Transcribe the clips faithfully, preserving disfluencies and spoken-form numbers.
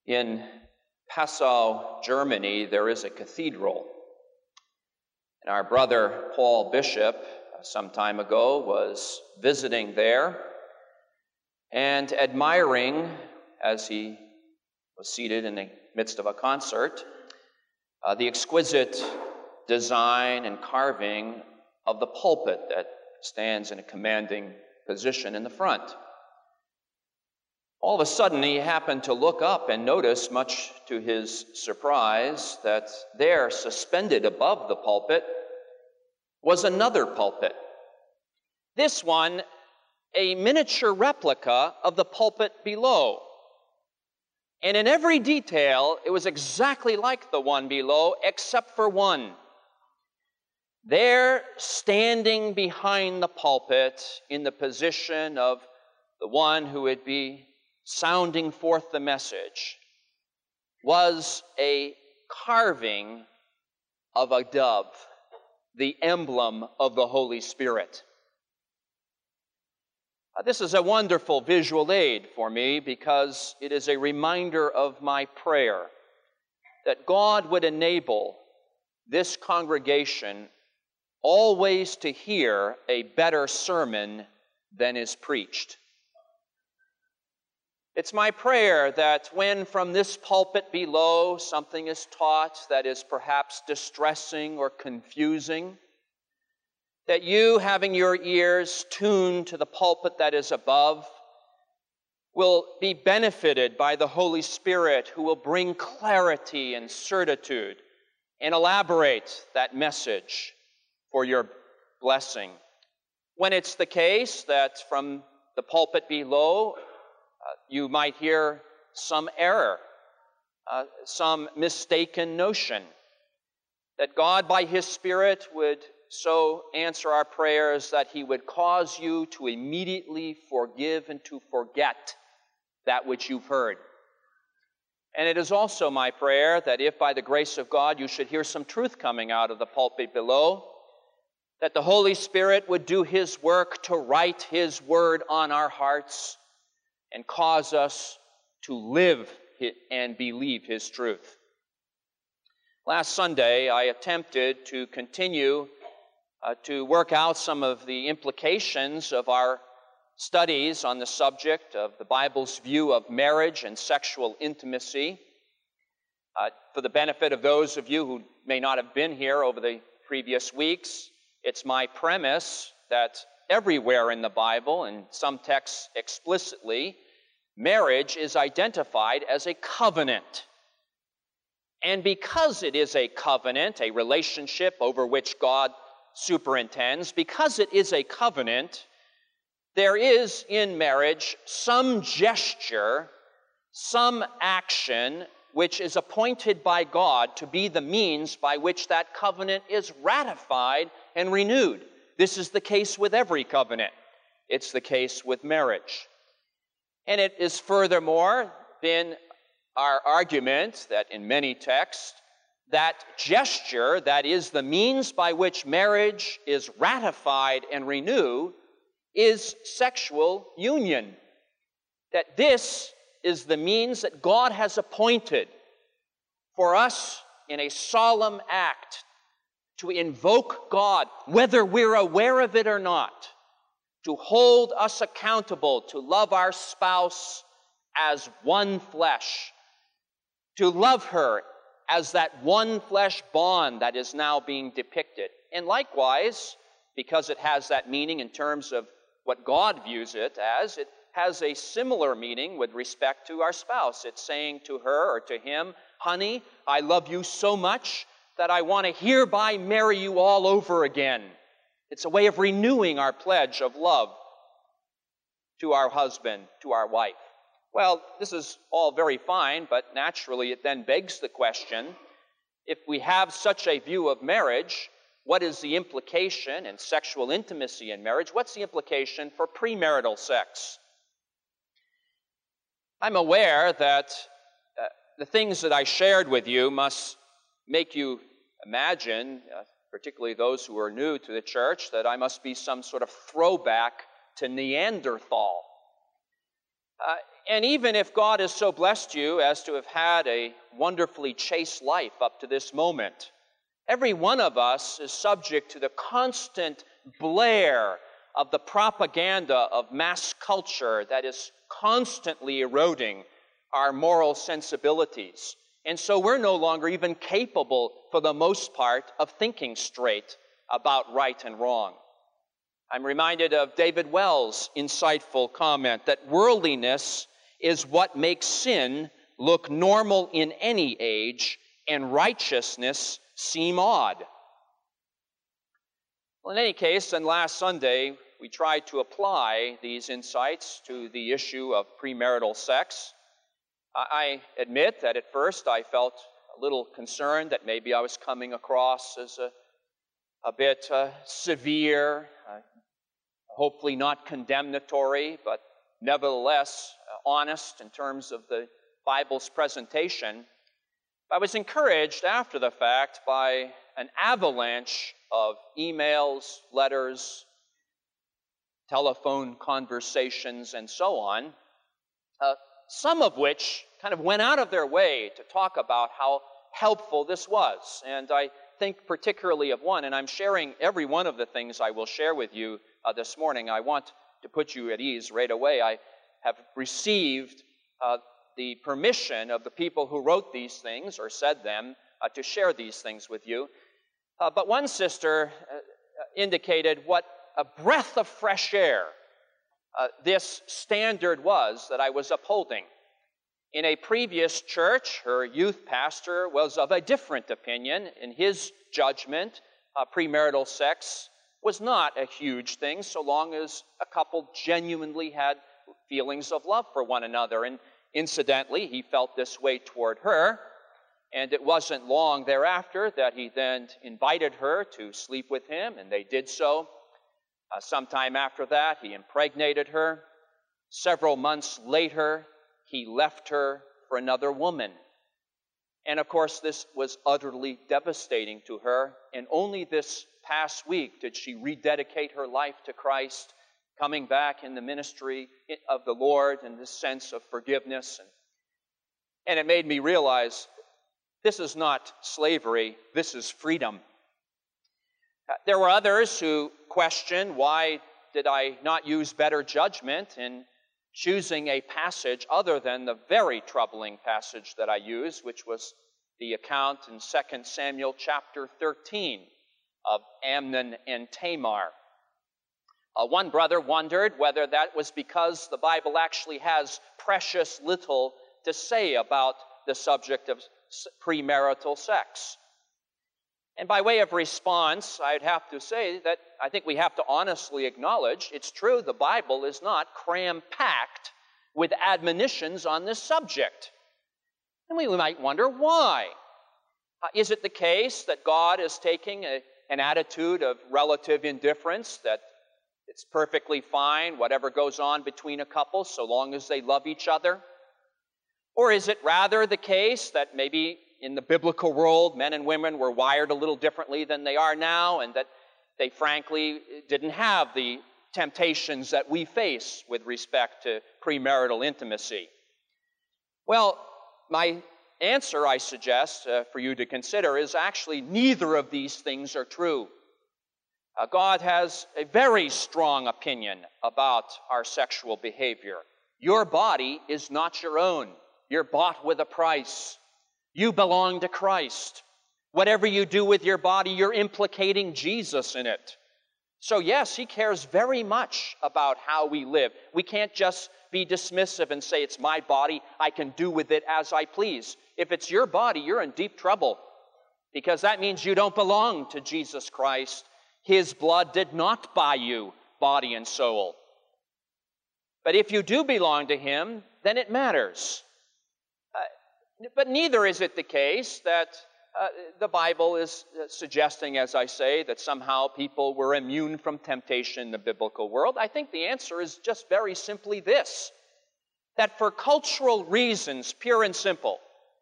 In Passau, Germany, there is a cathedral. And our brother Paul Bishop, uh, some time ago, was visiting there and admiring, as he was seated in the midst of a concert, uh, the exquisite design and carving of the pulpit that stands in a commanding position in the front. All of a sudden, he happened to look up and notice, much to his surprise, that there, suspended above the pulpit, was another pulpit. This one, a miniature replica of the pulpit below. And in every detail, it was exactly like the one below, except for one. There, standing behind the pulpit, in the position of the one who would be sounding forth the message, was a carving of a dove, the emblem of the Holy Spirit. Uh, this is a wonderful visual aid for me because it is a reminder of my prayer that God would enable this congregation always to hear a better sermon than is preached. It's my prayer that when from this pulpit below something is taught that is perhaps distressing or confusing, that you, having your ears tuned to the pulpit that is above, will be benefited by the Holy Spirit, who will bring clarity and certitude and elaborate that message for your blessing. When it's the case that from the pulpit below, Uh, you might hear some error, uh, some mistaken notion, that God, by His Spirit, would so answer our prayers that He would cause you to immediately forgive and to forget that which you've heard. And it is also my prayer that if by the grace of God you should hear some truth coming out of the pulpit below, that the Holy Spirit would do His work to write His word on our hearts and cause us to live and believe His truth. Last Sunday, I attempted to continue uh, to work out some of the implications of our studies on the subject of the Bible's view of marriage and sexual intimacy. Uh, for the benefit of those of you who may not have been here over the previous weeks, it's my premise that everywhere in the Bible, and some texts explicitly, marriage is identified as a covenant. And because it is a covenant, a relationship over which God superintends, because it is a covenant, there is in marriage some gesture, some action which is appointed by God to be the means by which that covenant is ratified and renewed. This is the case with every covenant. It's the case with marriage. And it is furthermore been our argument that in many texts, that gesture, that is the means by which marriage is ratified and renewed, is sexual union. That this is the means that God has appointed for us in a solemn act to invoke God, whether we're aware of it or not, to hold us accountable, to love our spouse as one flesh, to love her as that one flesh bond that is now being depicted. And likewise, because it has that meaning in terms of what God views it as, it has a similar meaning with respect to our spouse. It's saying to her or to him, honey, I love you so much that I want to hereby marry you all over again. It's a way of renewing our pledge of love to our husband, to our wife. Well, this is all very fine, but naturally it then begs the question, if we have such a view of marriage, what is the implication in sexual intimacy in marriage? What's the implication for premarital sex? I'm aware that uh, the things that I shared with you must make you imagine, uh, particularly those who are new to the church, that I must be some sort of throwback to Neanderthal. Uh, and even if God has so blessed you as to have had a wonderfully chaste life up to this moment, every one of us is subject to the constant blare of the propaganda of mass culture that is constantly eroding our moral sensibilities. And so we're no longer even capable, for the most part, of thinking straight about right and wrong. I'm reminded of David Wells' insightful comment that worldliness is what makes sin look normal in any age and righteousness seem odd. Well, in any case, then last Sunday, we tried to apply these insights to the issue of premarital sex. I admit that at first I felt a little concerned that maybe I was coming across as a, a bit uh, severe, uh, hopefully not condemnatory, but nevertheless uh, honest in terms of the Bible's presentation. I was encouraged after the fact by an avalanche of emails, letters, telephone conversations, and so on, uh, some of which kind of went out of their way to talk about how helpful this was. And I think particularly of one, and I'm sharing every one of the things I will share with you uh, this morning. I want to put you at ease right away. I have received uh, the permission of the people who wrote these things or said them uh, to share these things with you. Uh, but one sister uh, indicated what a breath of fresh air Uh, this standard was that I was upholding. In a previous church, her youth pastor was of a different opinion. In his judgment, uh, premarital sex was not a huge thing so long as a couple genuinely had feelings of love for one another. And incidentally, he felt this way toward her, and it wasn't long thereafter that he then invited her to sleep with him, and they did so. Uh, sometime after that, he impregnated her. Several months later, he left her for another woman. And of course, this was utterly devastating to her. And only this past week did she rededicate her life to Christ, coming back in the ministry of the Lord in this sense of forgiveness. And, and it made me realize this is not slavery, this is freedom. There were others who questioned, why did I not use better judgment in choosing a passage other than the very troubling passage that I used, which was the account in Second Samuel chapter thirteen of Amnon and Tamar. Uh, one brother wondered whether that was because the Bible actually has precious little to say about the subject of premarital sex. And by way of response, I'd have to say that I think we have to honestly acknowledge it's true the Bible is not cram-packed with admonitions on this subject. And we might wonder why. Uh, is it the case that God is taking a, an attitude of relative indifference, that it's perfectly fine whatever goes on between a couple so long as they love each other? Or is it rather the case that maybe in the biblical world, men and women were wired a little differently than they are now, and that they frankly didn't have the temptations that we face with respect to premarital intimacy? Well, my answer, I suggest, uh, for you to consider is actually neither of these things are true. Uh, God has a very strong opinion about our sexual behavior. Your body is not your own. You're bought with a price. You belong to Christ. Whatever you do with your body, you're implicating Jesus in it. So yes, He cares very much about how we live. We can't just be dismissive and say, it's my body, I can do with it as I please. If it's your body, you're in deep trouble, because that means you don't belong to Jesus Christ. His blood did not buy you body and soul. But if you do belong to Him, then it matters. Uh, but neither is it the case that uh, the Bible is suggesting, as I say, that somehow people were immune from temptation in the biblical world. I think the answer is just very simply this, that for cultural reasons, pure and simple,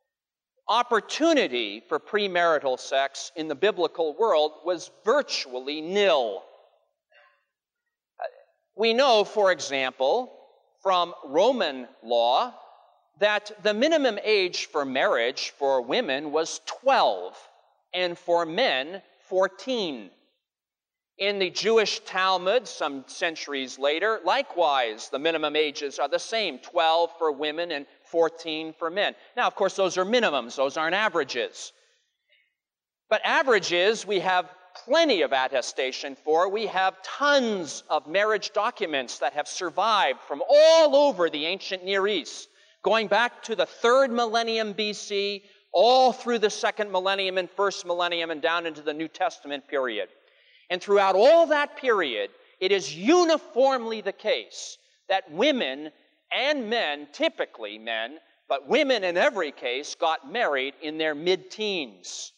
opportunity for premarital sex in the biblical world was virtually nil. We know, for example, from Roman law that the minimum age for marriage for women was twelve, and for men, fourteen. In the Jewish Talmud, some centuries later, likewise, the minimum ages are the same, twelve for women and fourteen for men. Now, of course, those are minimums. Those aren't averages. But averages, we have plenty of attestation for. We have tons of marriage documents that have survived from all over the ancient Near East, going back to the third millennium B C, all through the second millennium and first millennium, and down into the New Testament period. And throughout all that period, it is uniformly the case that women and men, typically men, but women in every case, got married in their mid-teens.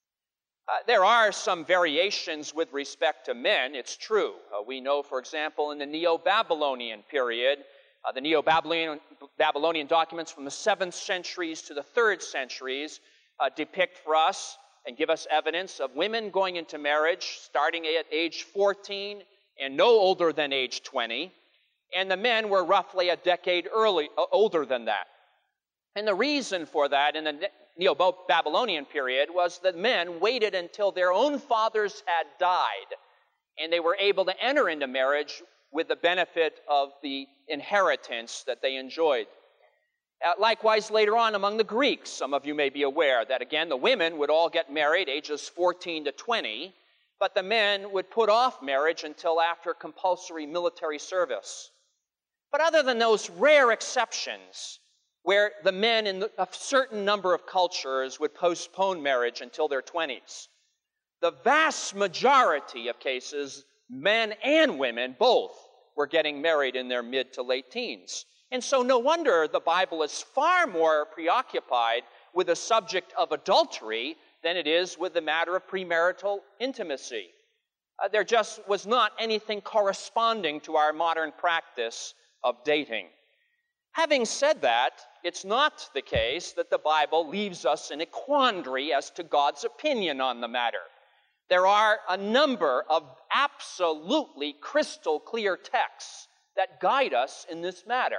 Uh, there are some variations with respect to men, it's true. Uh, we know, for example, in the Neo-Babylonian period, uh, the Neo-Babylonian Babylonian documents from the seventh centuries to the third centuries uh, depict for us and give us evidence of women going into marriage starting at age fourteen and no older than age twenty, and the men were roughly a decade early, uh, older than that. And the reason for that in the Neo-Babylonian period was that men waited until their own fathers had died, and they were able to enter into marriage with the benefit of the inheritance that they enjoyed. Uh, likewise, later on among the Greeks, some of you may be aware that, again, the women would all get married ages fourteen to twenty, but the men would put off marriage until after compulsory military service. But other than those rare exceptions, where the men in a certain number of cultures would postpone marriage until their twenties, the vast majority of cases, men and women both were getting married in their mid to late teens. And so no wonder the Bible is far more preoccupied with the subject of adultery than it is with the matter of premarital intimacy. Uh, there just was not anything corresponding to our modern practice of dating. Having said that, it's not the case that the Bible leaves us in a quandary as to God's opinion on the matter. There are a number of absolutely crystal clear texts that guide us in this matter.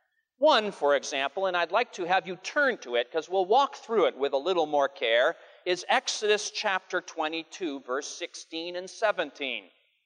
One, for example, and I'd like to have you turn to it because we'll walk through it with a little more care, is Exodus chapter twenty-two, verse sixteen and seventeen.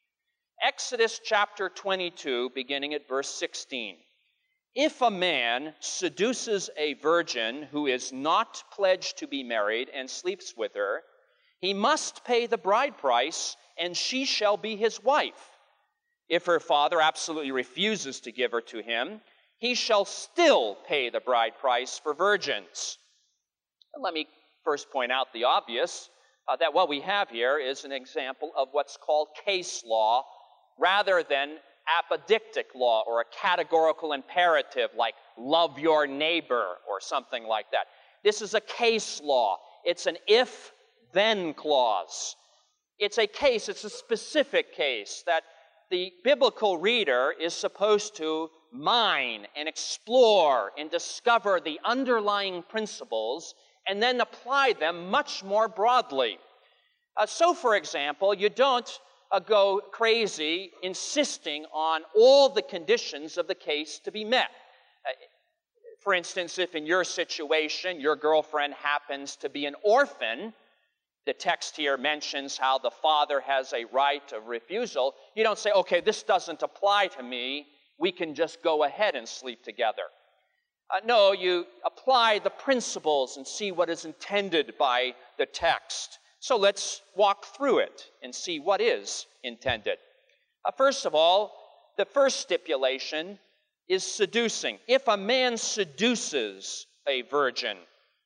Exodus chapter twenty-two, beginning at verse sixteen. If a man seduces a virgin who is not pledged to be married and sleeps with her, he must pay the bride price, and she shall be his wife. If her father absolutely refuses to give her to him, he shall still pay the bride price for virgins. Let me first point out the obvious, uh, that what we have here is an example of what's called case law rather than apodictic law or a categorical imperative like love your neighbor or something like that. This is a case law. It's an if-then clause. It's a case, it's a specific case that the biblical reader is supposed to mine and explore and discover the underlying principles and then apply them much more broadly. Uh, so, for example, you don't uh, go crazy insisting on all the conditions of the case to be met. Uh, for instance, if in your situation your girlfriend happens to be an orphan, the text here mentions how the father has a right of refusal. You don't say, okay, this doesn't apply to me. We can just go ahead and sleep together. Uh, no, you apply the principles and see what is intended by the text. So let's walk through it and see what is intended. Uh, first of all, the first stipulation is seducing. If a man seduces a virgin,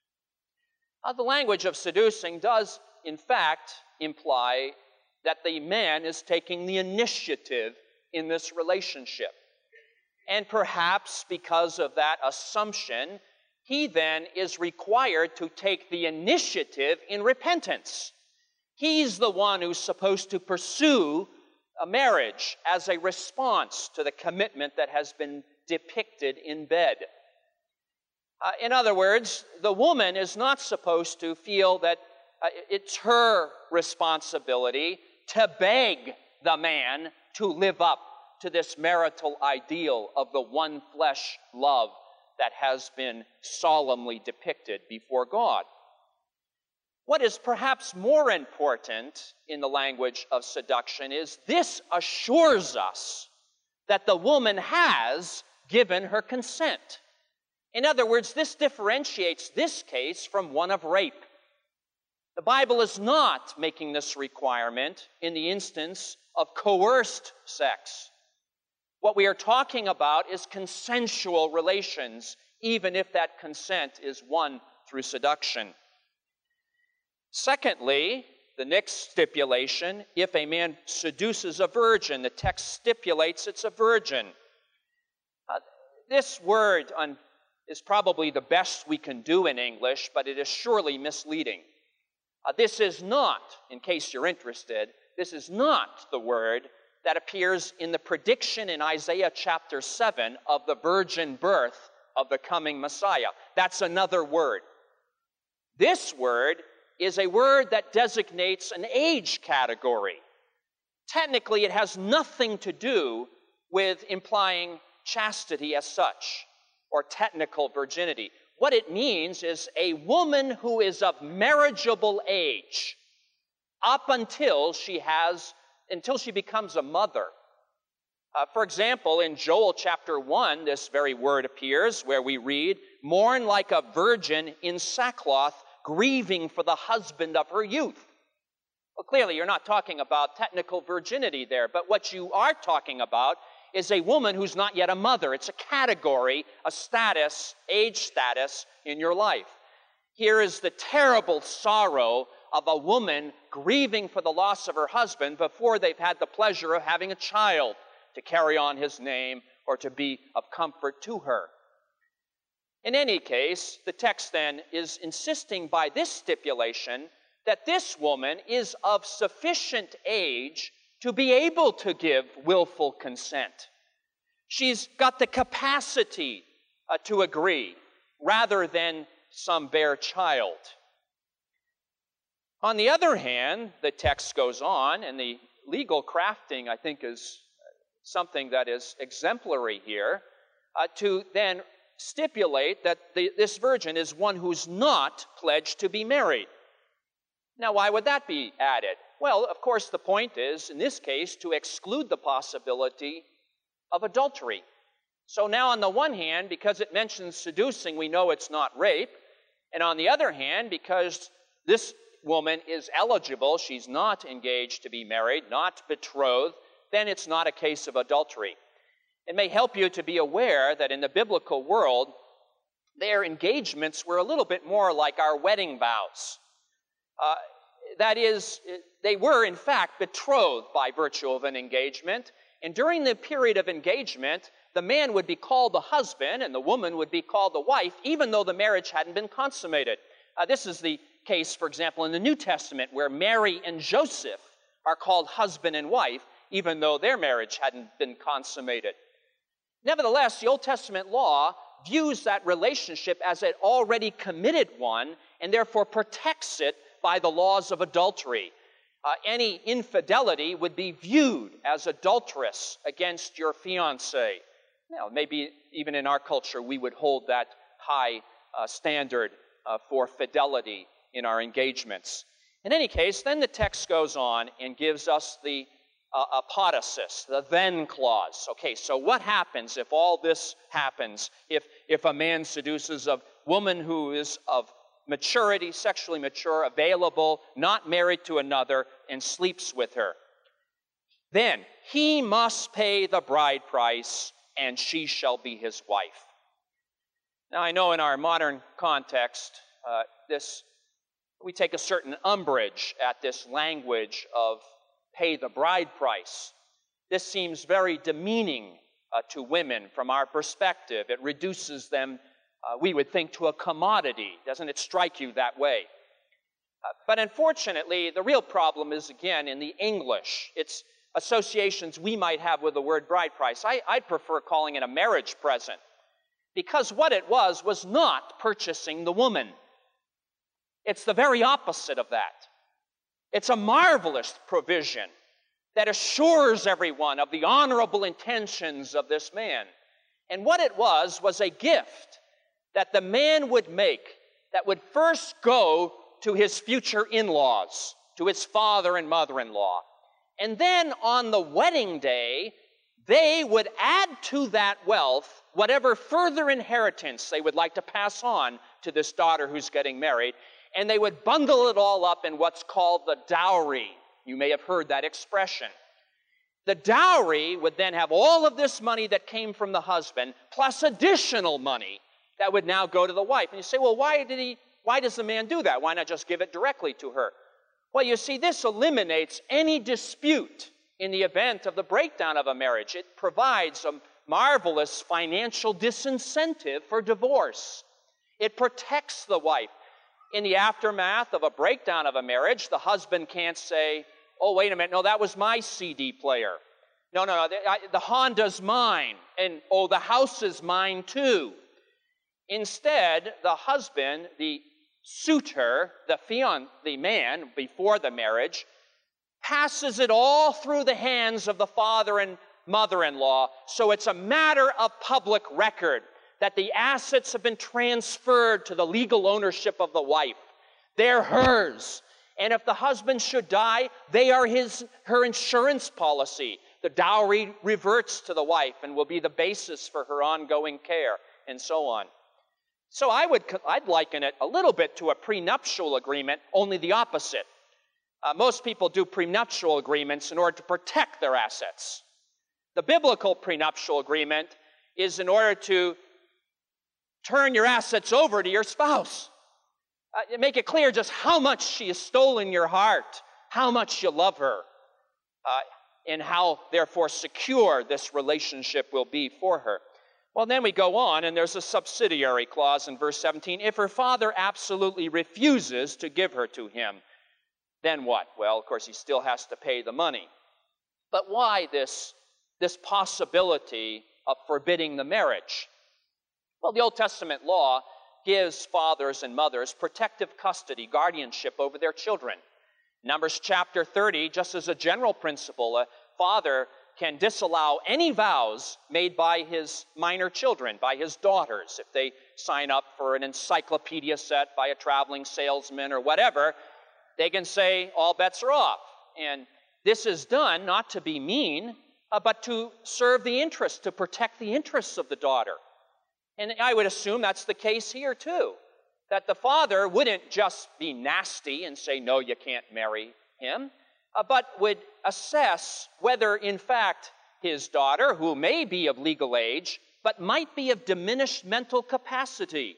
uh, the language of seducing does, in fact, imply that the man is taking the initiative in this relationship. And perhaps because of that assumption, he then is required to take the initiative in repentance. He's the one who's supposed to pursue a marriage as a response to the commitment that has been depicted in bed. Uh, in other words, the woman is not supposed to feel that uh, it's her responsibility to beg the man to live up to this marital ideal of the one flesh love that has been solemnly depicted before God. What is perhaps more important in the language of seduction is this assures us that the woman has given her consent. In other words, this differentiates this case from one of rape. The Bible is not making this requirement in the instance of coerced sex. What we are talking about is consensual relations, even if that consent is won through seduction. Secondly, the next stipulation, if a man seduces a virgin, the text stipulates it's a virgin. Uh, this word on, is probably the best we can do in English, but it is surely misleading. Uh, this is not, in case you're interested, this is not the word that appears in the prediction in Isaiah chapter seven of the virgin birth of the coming Messiah. That's another word. This word is a word that designates an age category. Technically, it has nothing to do with implying chastity as such, or technical virginity. What it means is a woman who is of marriageable age up until she has, until she becomes a mother. Uh, for example, in Joel chapter one, this very word appears where we read, "Mourn like a virgin in sackcloth, grieving for the husband of her youth." Well, clearly you're not talking about technical virginity there, but what you are talking about is a woman who's not yet a mother. It's a category, a status, age status in your life. Here is the terrible sorrow of a woman grieving for the loss of her husband before they've had the pleasure of having a child to carry on his name or to be of comfort to her. In any case, the text then is insisting by this stipulation that this woman is of sufficient age to be able to give willful consent. She's got the capacity uh, to agree rather than some bare child. On the other hand, the text goes on, and the legal crafting, I think, is something that is exemplary here, uh, to then stipulate that the, this virgin is one who's not pledged to be married. Now, why would that be added? Well, of course, the point is, in this case, to exclude the possibility of adultery. So now, on the one hand, because it mentions seducing, we know it's not rape. And on the other hand, because this woman is eligible, she's not engaged to be married, not betrothed, then it's not a case of adultery. It may help you to be aware that in the biblical world, their engagements were a little bit more like our wedding vows. Uh, that is, they were in fact betrothed by virtue of an engagement, and during the period of engagement, the man would be called the husband and the woman would be called the wife, even though the marriage hadn't been consummated. Uh, this is the case, for example, in the New Testament, where Mary and Joseph are called husband and wife, even though their marriage hadn't been consummated. Nevertheless, the Old Testament law views that relationship as an already committed one, and therefore protects it by the laws of adultery. Uh, any infidelity would be viewed as adulterous against your fiancé. Now, maybe even in our culture, we would hold that high uh, standard uh, for fidelity in our engagements. In any case, then the text goes on and gives us the uh, apodosis, the then clause. Okay, so what happens if all this happens? If, if a man seduces a woman who is of maturity, sexually mature, available, not married to another, and sleeps with her. Then he must pay the bride price, and she shall be his wife. Now, I know in our modern context, uh, this we take a certain umbrage at this language of pay the bride price. This seems very demeaning uh, to women from our perspective. It reduces them, uh, we would think, to a commodity. Doesn't it strike you that way? Uh, but unfortunately, the real problem is, again, in the English. It's associations we might have with the word bride price. I, I'd prefer calling it a marriage present, because what it was was not purchasing the woman. It's the very opposite of that. It's a marvelous provision that assures everyone of the honorable intentions of this man. And what it was was a gift that the man would make that would first go to his future in-laws, to his father and mother-in-law. And then on the wedding day, they would add to that wealth whatever further inheritance they would like to pass on to this daughter who's getting married, and they would bundle it all up in what's called the dowry. You may have heard that expression. The dowry would then have all of this money that came from the husband, plus additional money that would now go to the wife. And you say, well, why did he, why does the man do that? Why not just give it directly to her? Well, you see, this eliminates any dispute in the event of the breakdown of a marriage. It provides a marvelous financial disincentive for divorce. It protects the wife. In the aftermath of a breakdown of a marriage, the husband can't say, oh, wait a minute, no, that was my C D player. No, no, no, the, I, the Honda's mine, and oh, the house is mine too. Instead, the husband, the suitor, the fian, the man before the marriage, passes it all through the hands of the father and mother-in-law, so it's a matter of public record that the assets have been transferred to the legal ownership of the wife. They're hers. And if the husband should die, they are his, her insurance policy. The dowry reverts to the wife and will be the basis for her ongoing care, and so on. So I would, I'd liken it a little bit to a prenuptial agreement, only the opposite. Uh, most people do prenuptial agreements in order to protect their assets. The biblical prenuptial agreement is in order to turn your assets over to your spouse. Uh, make it clear just how much she has stolen your heart, how much you love her, uh, and how, therefore, secure this relationship will be for her. Well, then we go on, and there's a subsidiary clause in verse seventeen. If her father absolutely refuses to give her to him, then what? Well, of course, he still has to pay the money. But why this, this possibility of forbidding the marriage? Well, the Old Testament law gives fathers and mothers protective custody, guardianship over their children. Numbers chapter thirty, just as a general principle, a father can disallow any vows made by his minor children, by his daughters. If they sign up for an encyclopedia set by a traveling salesman or whatever, they can say all bets are off. And this is done not to be mean, uh, but to serve the interest, to protect the interests of the daughter. And I would assume that's the case here too, that the father wouldn't just be nasty and say, no, you can't marry him, uh, but would assess whether, in fact, his daughter, who may be of legal age, but might be of diminished mental capacity,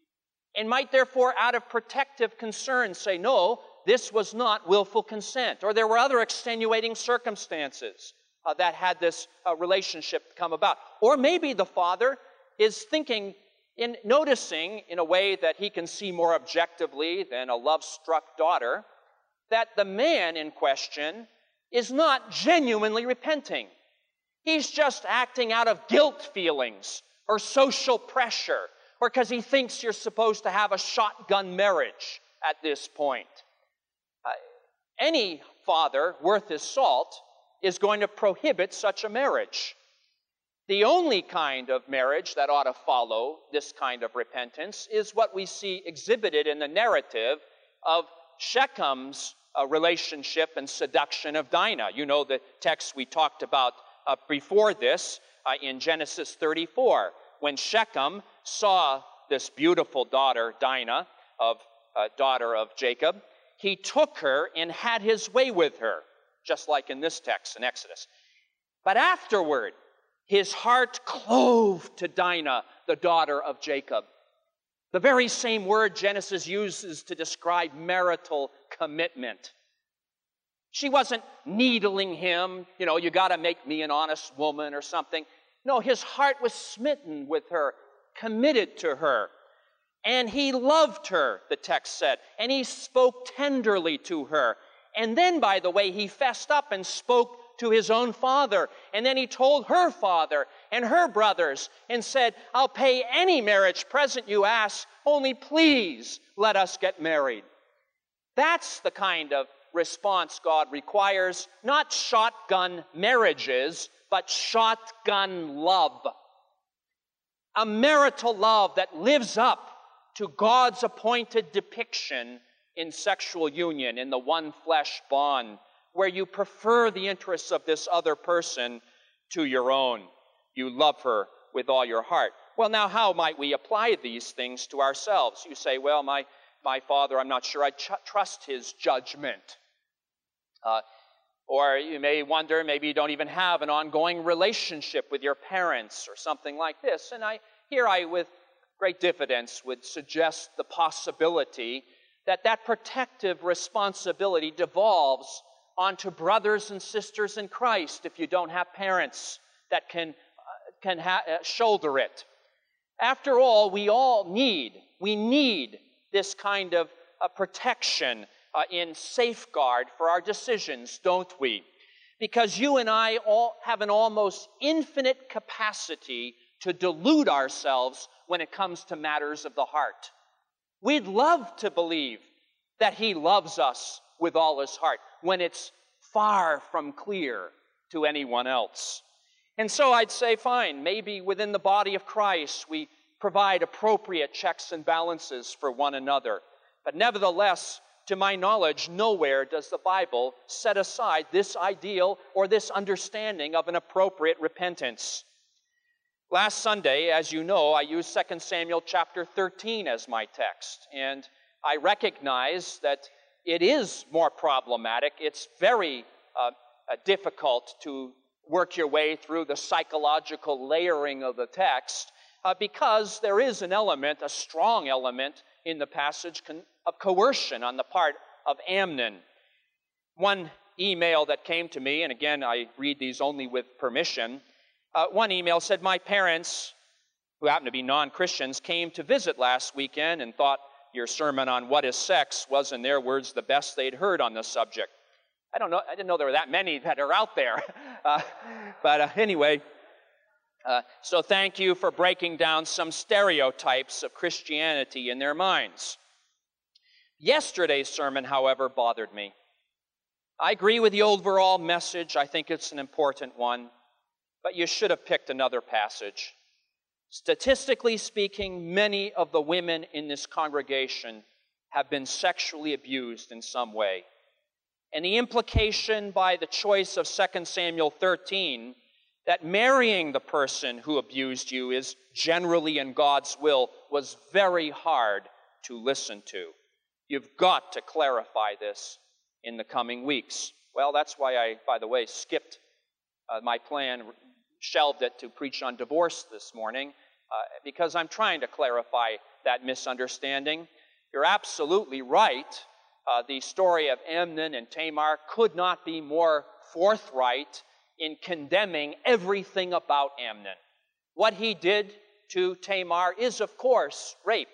and might therefore, out of protective concern, say, no, this was not willful consent, or there were other extenuating circumstances uh, that had this uh, relationship come about. Or maybe the father is thinking, in noticing in a way that he can see more objectively than a love-struck daughter, that the man in question is not genuinely repenting. He's just acting out of guilt feelings or social pressure, or because he thinks you're supposed to have a shotgun marriage at this point. Uh, any father worth his salt is going to prohibit such a marriage. The only kind of marriage that ought to follow this kind of repentance is what we see exhibited in the narrative of Shechem's uh, relationship and seduction of Dinah. You know the text we talked about uh, before this uh, in Genesis thirty-four, when Shechem saw this beautiful daughter, Dinah, of uh, daughter of Jacob. He took her and had his way with her, just like in this text in Exodus. But afterward, his heart clove to Dinah, the daughter of Jacob. The very same word Genesis uses to describe marital commitment. She wasn't needling him, you know, you got to make me an honest woman or something. No, his heart was smitten with her, committed to her. And he loved her, the text said, and he spoke tenderly to her. And then, by the way, he fessed up and spoke to his own father. And then he told her father and her brothers and said, I'll pay any marriage present you ask, only please let us get married. That's the kind of response God requires, not shotgun marriages, but shotgun love. A marital love that lives up to God's appointed depiction in sexual union, in the one flesh bond, where you prefer the interests of this other person to your own. You love her with all your heart. Well, now, how might we apply these things to ourselves? You say, well, my, my father, I'm not sure I ch- trust his judgment. Uh, or you may wonder, maybe you don't even have an ongoing relationship with your parents or something like this. And I here I, with great diffidence, would suggest the possibility that that protective responsibility devolves onto brothers and sisters in Christ if you don't have parents that can, uh, can ha- uh, shoulder it. After all, we all need, we need this kind of uh, protection uh, in safeguard for our decisions, don't we? Because you and I all have an almost infinite capacity to delude ourselves when it comes to matters of the heart. We'd love to believe that He loves us with all His heart when it's far from clear to anyone else. And so I'd say, fine, maybe within the body of Christ we provide appropriate checks and balances for one another. But nevertheless, to my knowledge, nowhere does the Bible set aside this ideal or this understanding of an appropriate repentance. Last Sunday, as you know, I used Second Samuel chapter thirteen as my text, and I recognize that it is more problematic. It's very uh, uh, difficult to work your way through the psychological layering of the text uh, because there is an element, a strong element in the passage con- of coercion on the part of Amnon. One email that came to me, and again, I read these only with permission, Uh, one email said, my parents, who happen to be non-Christians, came to visit last weekend and thought your sermon on what is sex was, in their words, the best they'd heard on the subject. I don't know, I didn't know there were that many that are out there. uh, but uh, anyway, uh, so thank you for breaking down some stereotypes of Christianity in their minds. Yesterday's sermon, however, bothered me. I agree with the overall message. I think it's an important one. But you should have picked another passage. Statistically speaking, many of the women in this congregation have been sexually abused in some way. And the implication by the choice of Second Samuel thirteen, that marrying the person who abused you is generally in God's will, was very hard to listen to. You've got to clarify this in the coming weeks. Well, that's why I, by the way, skipped uh, my plan, shelved it to preach on divorce this morning, uh, because I'm trying to clarify that misunderstanding. You're absolutely right. Uh, the story of Amnon and Tamar could not be more forthright in condemning everything about Amnon. What he did to Tamar is, of course, rape.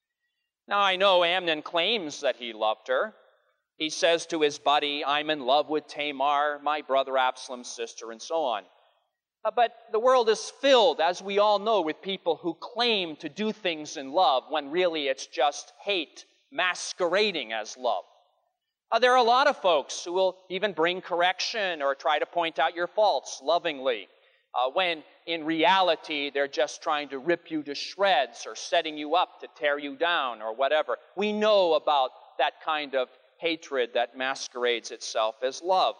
Now, I know Amnon claims that he loved her. He says to his buddy, I'm in love with Tamar, my brother Absalom's sister, and so on. Uh, but the world is filled, as we all know, with people who claim to do things in love when really it's just hate masquerading as love. Uh, there are a lot of folks who will even bring correction or try to point out your faults lovingly, uh, when in reality they're just trying to rip you to shreds or setting you up to tear you down or whatever. We know about that kind of hatred that masquerades itself as love.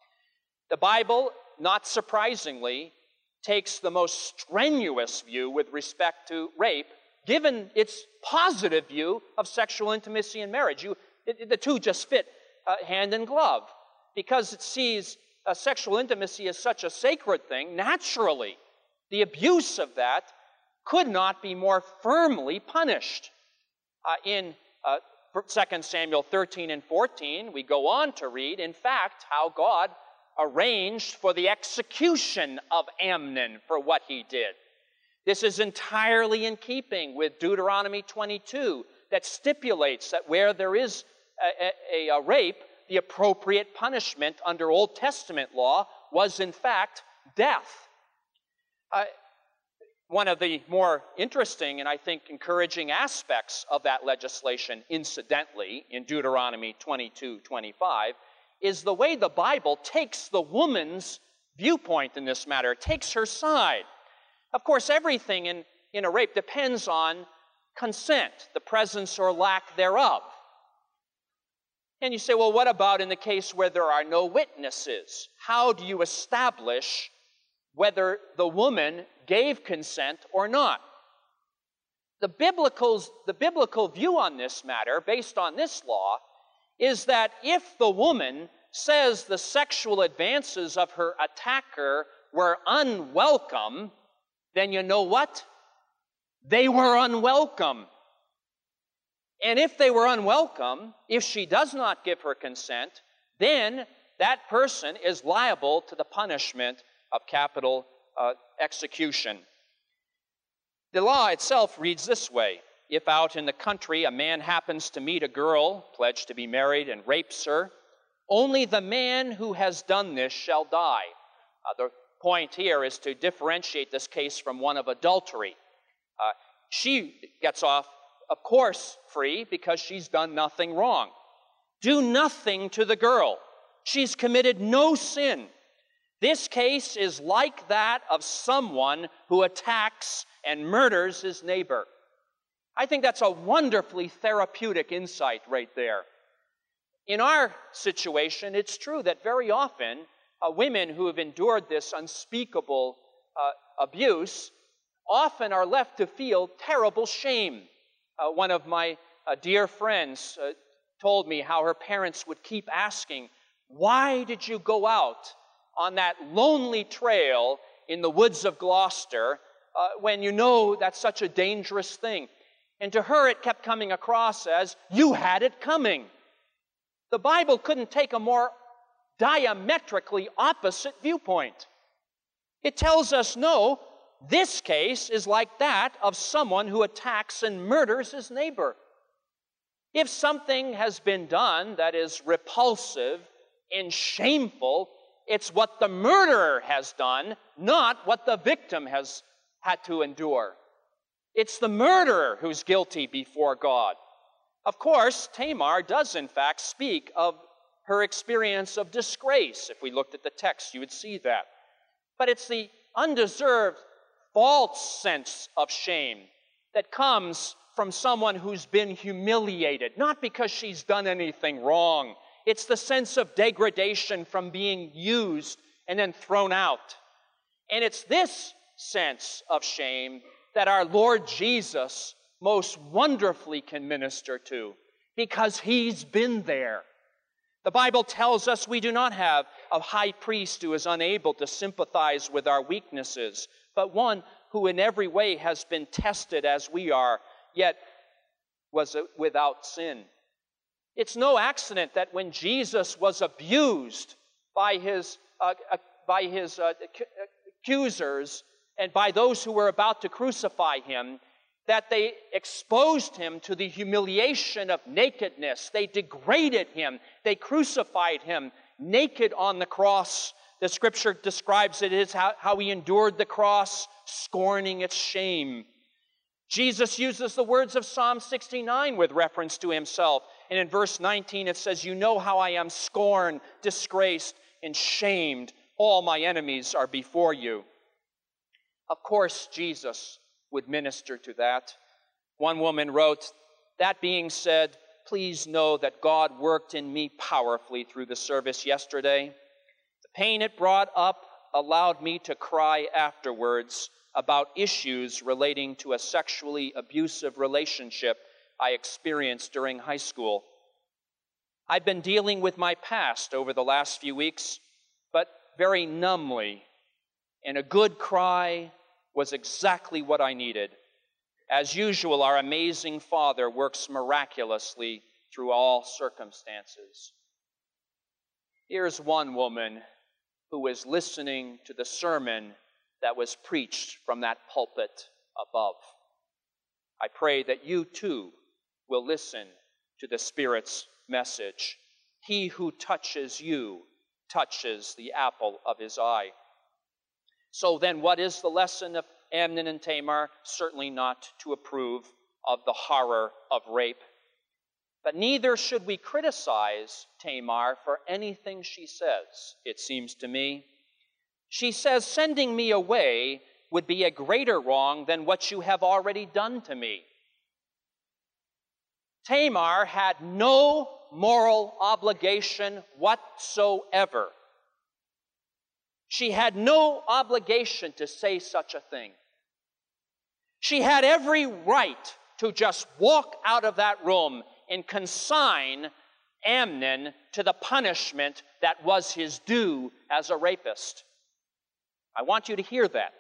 The Bible, not surprisingly, takes the most strenuous view with respect to rape, given its positive view of sexual intimacy in marriage. You, it, the two just fit uh, hand in glove, because it sees uh, sexual intimacy as such a sacred thing. Naturally, the abuse of that could not be more firmly punished. Uh, in uh, Second Samuel thirteen and fourteen, we go on to read, in fact, how God arranged for the execution of Amnon for what he did. This is entirely in keeping with Deuteronomy twenty-two, that stipulates that where there is a, a, a rape, the appropriate punishment under Old Testament law was, in fact, death. Uh, One of the more interesting and I think encouraging aspects of that legislation, incidentally, in Deuteronomy twenty-two twenty-five, is the way the Bible takes the woman's viewpoint in this matter, takes her side. Of course, everything in, in a rape depends on consent, the presence or lack thereof. And you say, well, what about in the case where there are no witnesses? How do you establish whether the woman gave consent or not? The biblical, the biblical view on this matter, based on this law, is that if the woman says the sexual advances of her attacker were unwelcome, then you know what? They were unwelcome. And if they were unwelcome, if she does not give her consent, then that person is liable to the punishment of capital uh, execution. The law itself reads this way: if out in the country a man happens to meet a girl pledged to be married and rapes her, only the man who has done this shall die. Uh, the point here is to differentiate this case from one of adultery. Uh, she gets off, of course, free because she's done nothing wrong. Do nothing to the girl. She's committed no sin. This case is like that of someone who attacks and murders his neighbor. I think that's a wonderfully therapeutic insight right there. In our situation, it's true that very often uh, women who have endured this unspeakable uh, abuse often are left to feel terrible shame. Uh, one of my uh, dear friends uh, told me how her parents would keep asking, "Why did you go out on that lonely trail in the woods of Gloucester uh, when you know that's such a dangerous thing?" And to her it kept coming across as, "You had it coming." The Bible couldn't take a more diametrically opposite viewpoint. It tells us, no, this case is like that of someone who attacks and murders his neighbor. If something has been done that is repulsive and shameful, it's what the murderer has done, not what the victim has had to endure. It's the murderer who's guilty before God. Of course, Tamar does in fact speak of her experience of disgrace. If we looked at the text, you would see that. But it's the undeserved, false sense of shame that comes from someone who's been humiliated, not because she's done anything wrong. It's the sense of degradation from being used and then thrown out. And it's this sense of shame that our Lord Jesus most wonderfully can minister to, because He's been there. The Bible tells us we do not have a high priest who is unable to sympathize with our weaknesses, but one who in every way has been tested as we are, yet was without sin. It's no accident that when Jesus was abused by his, uh, uh, by his uh, accusers and by those who were about to crucify Him, that they exposed Him to the humiliation of nakedness. They degraded Him. They crucified Him naked on the cross. The Scripture describes it as how, how He endured the cross, scorning its shame. Jesus uses the words of Psalm sixty-nine with reference to Himself. And in verse nineteen it says, "You know how I am scorned, disgraced, and shamed. All my enemies are before you." Of course, Jesus would minister to that. One woman wrote, "That being said, please know that God worked in me powerfully through the service yesterday. The pain it brought up allowed me to cry afterwards about issues relating to a sexually abusive relationship I experienced during high school. I've been dealing with my past over the last few weeks, but very numbly, and a good cry was exactly what I needed. As usual, our amazing Father works miraculously through all circumstances." Here's one woman who was listening to the sermon that was preached from that pulpit above. I pray that you too will listen to the Spirit's message. He who touches you touches the apple of His eye. So then, what is the lesson of Amnon and Tamar, certainly not to approve of the horror of rape. But neither should we criticize Tamar for anything she says, it seems to me. She says, sending me away would be a greater wrong than what you have already done to me. Tamar had no moral obligation whatsoever. She had no obligation to say such a thing. She had every right to just walk out of that room and consign Amnon to the punishment that was his due as a rapist. I want you to hear that.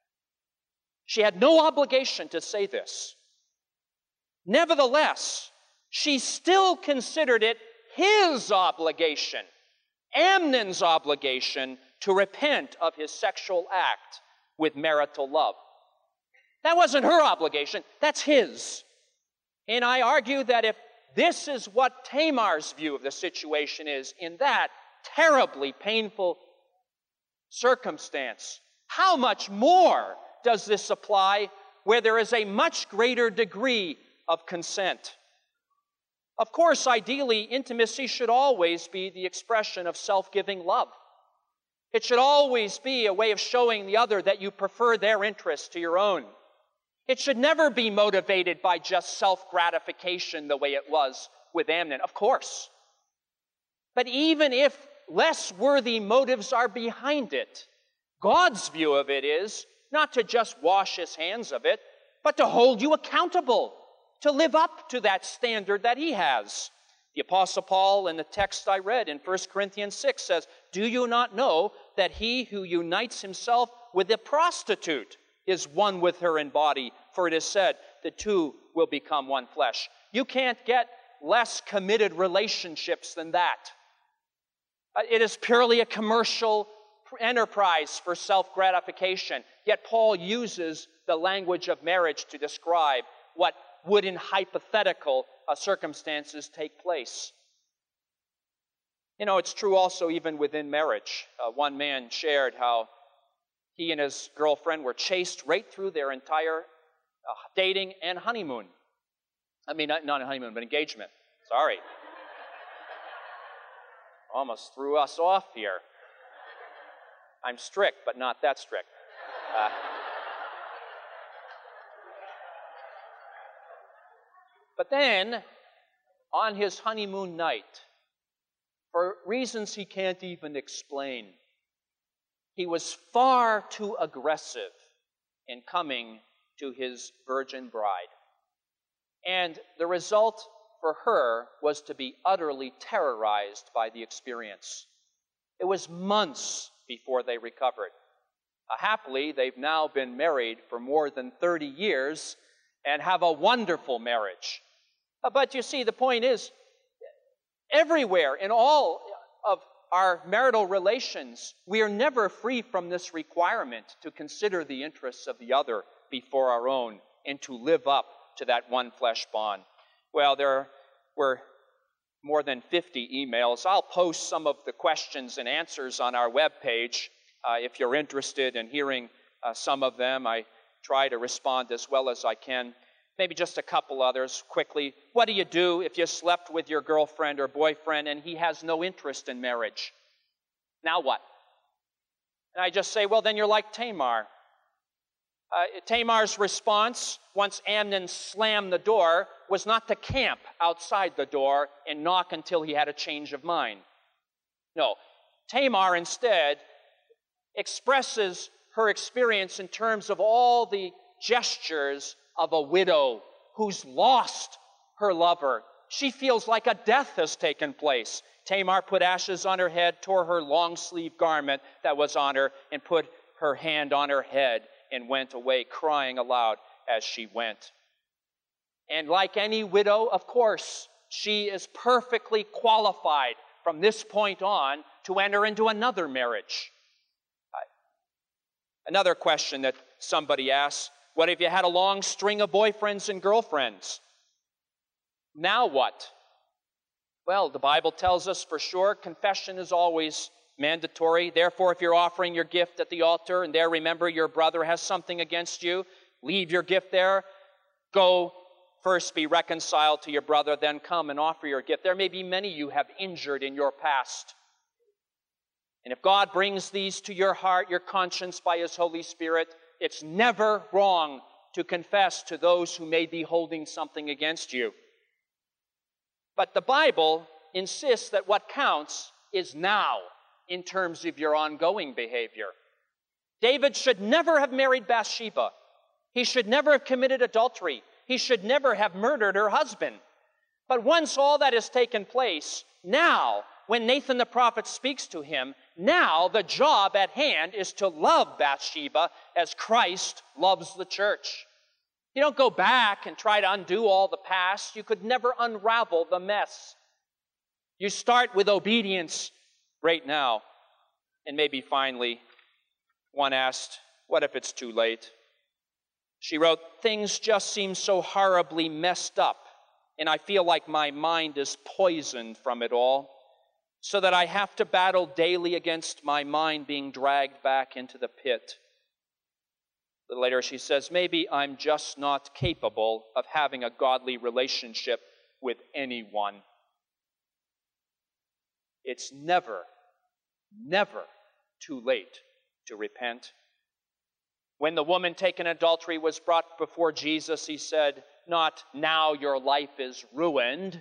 She had no obligation to say this. Nevertheless, she still considered it his obligation, Amnon's obligation, to repent of his sexual act with marital love. That wasn't her obligation, that's his. And I argue that if this is what Tamar's view of the situation is, in that terribly painful circumstance, how much more does this apply where there is a much greater degree of consent? Of course, ideally, intimacy should always be the expression of self-giving love. It should always be a way of showing the other that you prefer their interests to your own. It should never be motivated by just self-gratification the way it was with Amnon, of course. But even if less worthy motives are behind it, God's view of it is not to just wash his hands of it, but to hold you accountable, to live up to that standard that he has. The Apostle Paul, in the text I read in First Corinthians six, says, do you not know that he who unites himself with a prostitute is one with her in body? For it is said, the two will become one flesh. You can't get less committed relationships than that. It is purely a commercial enterprise for self-gratification. Yet Paul uses the language of marriage to describe what would in hypothetical uh, circumstances take place. You know, it's true also even within marriage. Uh, one man shared how he and his girlfriend were chased right through their entire uh, dating and honeymoon. I mean, not, not a honeymoon, but engagement. Sorry. Almost threw us off here. I'm strict, but not that strict. Uh, but then, on his honeymoon night, for reasons he can't even explain, he was far too aggressive in coming to his virgin bride. And the result for her was to be utterly terrorized by the experience. It was months before they recovered. Uh, happily, they've now been married for more than thirty years and have a wonderful marriage. Uh, but you see, the point is, everywhere in all of our marital relations, we are never free from this requirement to consider the interests of the other before our own and to live up to that one flesh bond. Well, there were more than fifty emails. I'll post some of the questions and answers on our webpage uh, if you're interested in hearing uh, some of them. I try to respond as well as I can. Maybe just a couple others quickly. What do you do if you slept with your girlfriend or boyfriend and he has no interest in marriage? Now what? And I just say, well, then you're like Tamar. Uh, Tamar's response, once Amnon slammed the door, was not to camp outside the door and knock until he had a change of mind. No, Tamar instead expresses her experience in terms of all the gestures of a widow who's lost her lover. She feels like a death has taken place. Tamar put ashes on her head, tore her long-sleeved garment that was on her, and put her hand on her head and went away crying aloud as she went. And like any widow, of course, she is perfectly qualified from this point on to enter into another marriage. Another question that somebody asks, what if you had a long string of boyfriends and girlfriends? Now what? Well, the Bible tells us for sure confession is always mandatory. Therefore, if you're offering your gift at the altar and there remember your brother has something against you, leave your gift there. Go first be reconciled to your brother, then come and offer your gift. There may be many you have injured in your past. And if God brings these to your heart, your conscience by His Holy Spirit, it's never wrong to confess to those who may be holding something against you. But the Bible insists that what counts is now in terms of your ongoing behavior. David should never have married Bathsheba. He should never have committed adultery. He should never have murdered her husband. But once all that has taken place, now, when Nathan the prophet speaks to him, now the job at hand is to love Bathsheba as Christ loves the church. You don't go back and try to undo all the past. You could never unravel the mess. You start with obedience right now. And maybe finally, one asked, what if it's too late? She wrote, things just seem so horribly messed up, and I feel like my mind is poisoned from it all, so that I have to battle daily against my mind being dragged back into the pit. A little later she says, maybe I'm just not capable of having a godly relationship with anyone. It's never, never too late to repent. When the woman taken in adultery was brought before Jesus, He said, not now your life is ruined,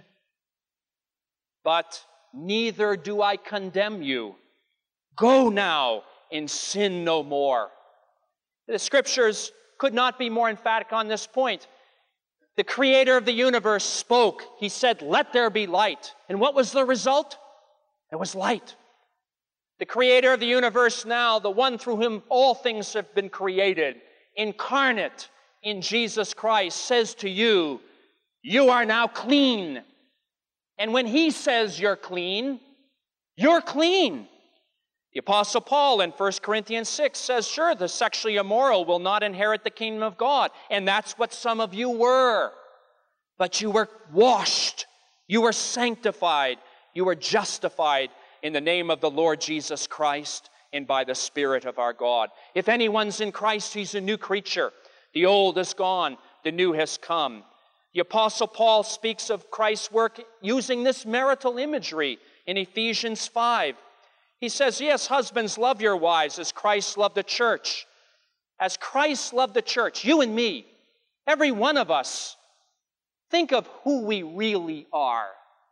but neither do I condemn you. Go now and sin no more. The Scriptures could not be more emphatic on this point. The Creator of the universe spoke. He said, let there be light. And what was the result? There was light. The Creator of the universe now, the one through whom all things have been created, incarnate in Jesus Christ, says to you, you are now clean. And when He says you're clean, you're clean. The Apostle Paul in First Corinthians six says, sure, the sexually immoral will not inherit the kingdom of God. And that's what some of you were. But you were washed. You were sanctified. You were justified in the name of the Lord Jesus Christ and by the Spirit of our God. If anyone's in Christ, he's a new creature. The old is gone. The new has come. The Apostle Paul speaks of Christ's work using this marital imagery in Ephesians five. He says, yes, husbands, love your wives as Christ loved the church. As Christ loved the church, you and me, every one of us, think of who we really are.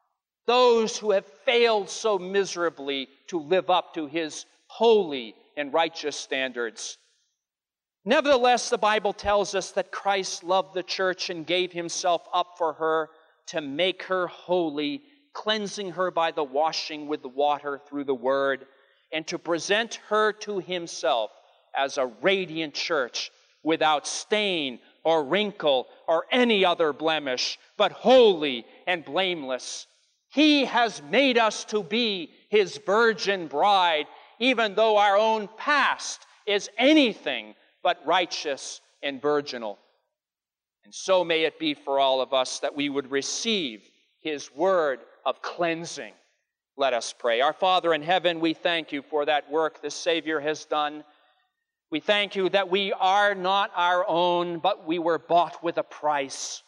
Those who have failed so miserably to live up to His holy and righteous standards. Nevertheless, the Bible tells us that Christ loved the church and gave Himself up for her to make her holy, cleansing her by the washing with the water through the Word, and to present her to Himself as a radiant church without stain or wrinkle or any other blemish, but holy and blameless. He has made us to be His virgin bride, even though our own past is anything but righteous and virginal. And so may it be for all of us that we would receive His word of cleansing. Let us pray. Our Father in heaven, we thank You for that work the Savior has done. We thank You that we are not our own, but we were bought with a price.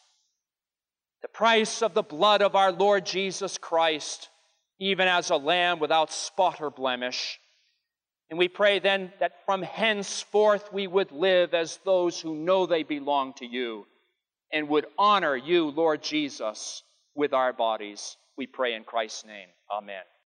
The price of the blood of our Lord Jesus Christ, even as a lamb without spot or blemish. And we pray then that from henceforth we would live as those who know they belong to You and would honor You, Lord Jesus, with our bodies. We pray in Christ's name. Amen.